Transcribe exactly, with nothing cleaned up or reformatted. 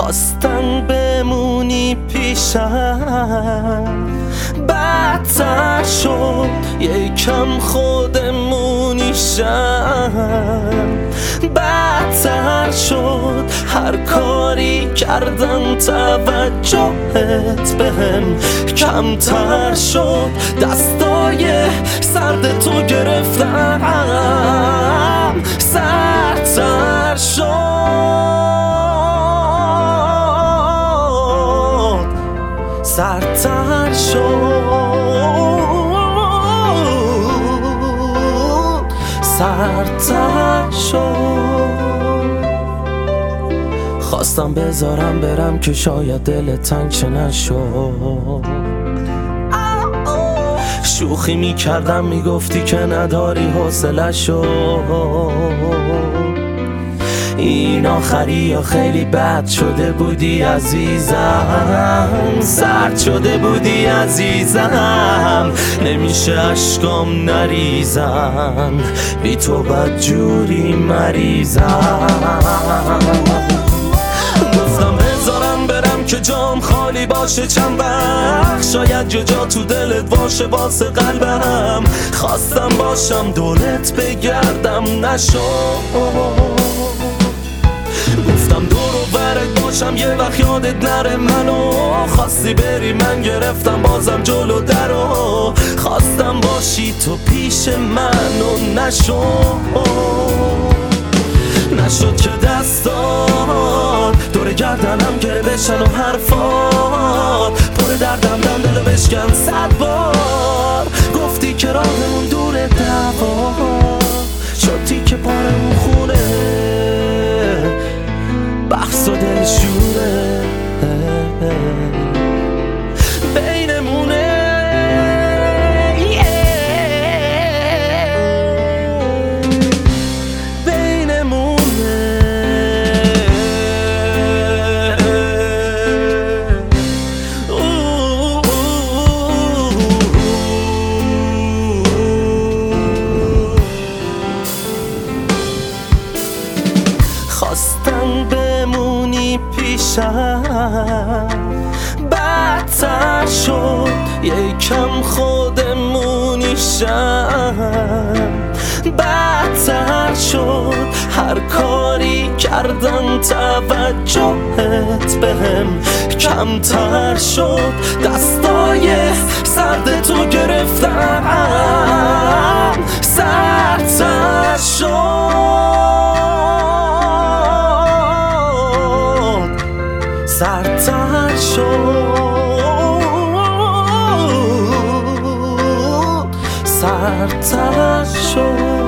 خواستن بمونی پیشم، بدتر شد یکم خودمونی شم، بدتر شد هر کاری کردم توجهت بهم کمتر شد، دستای سرد تو گرفتم سردتر شد، سردتر شد، سردتر شد. خواستم بذارم برم که شاید دل تنگ چه نشد، شوخی میکردم میگفتی که نداری حوصله شد، این آخری یا خیلی بد شده بودی عزیزم، سرد شده بودی عزیزم، نمیشه اشکام نریزم، بی تو بدجوری مریضم. گفتم بذارم برم که جام خالی باشه چند وقت، شاید یه جا تو دلت باشه واسه قلبم، خواستم باشم دولت بگردم نشد، گفتم دور و برت باشم یه وقت یادت نره منو، خواستی بری من گرفتم بازم جلو درو، خواستم باشی تو پیش منو نشد، نشد که دستات دور گردنم گره بشن و حرفات پر دردم دم دلو بشکن صد بار، گفتی که راهمون دوره دوا شدی که پارمون خونه بحث و دلشوره بینمونه، بینمونه خواستم بمونی پیشم، بدتر شد یکم خودمونی شم، بدتر شد هر کاری کردم توجهت بهم کمتر شد، دستای سرد تو گرفتم سردتر شد، سردتر شد، سردتر شد.